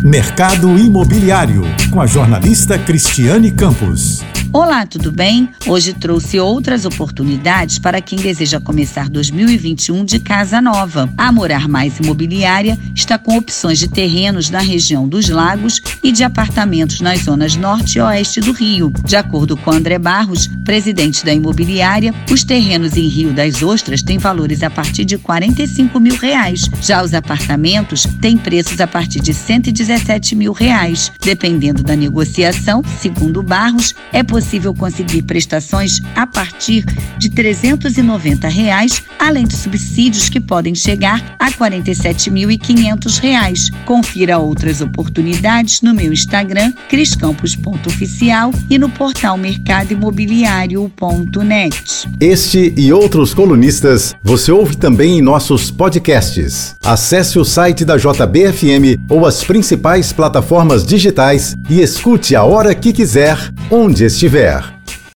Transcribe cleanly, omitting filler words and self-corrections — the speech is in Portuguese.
Mercado Imobiliário, com a jornalista Cristiane Campos. Olá, tudo bem? Hoje trouxe outras oportunidades para quem deseja começar 2021 de casa nova. A Morar Mais Imobiliária está com opções de terrenos na região dos Lagos e de apartamentos nas zonas norte e oeste do Rio. De acordo com André Barros, presidente da imobiliária, os terrenos em Rio das Ostras têm valores a partir de R$45 mil. Já os apartamentos têm preços a partir de R$117 mil. Dependendo da negociação, segundo Barros, é possível conseguir prestações a partir de R$390, além de subsídios que podem chegar a R$47.500. Confira outras oportunidades no meu Instagram, criscampos.oficial, e no portal mercadoimobiliario.net. Este e outros colunistas você ouve também em nossos podcasts. Acesse o site da JBFM ou as principais plataformas digitais e escute a hora que quiser, onde estiver.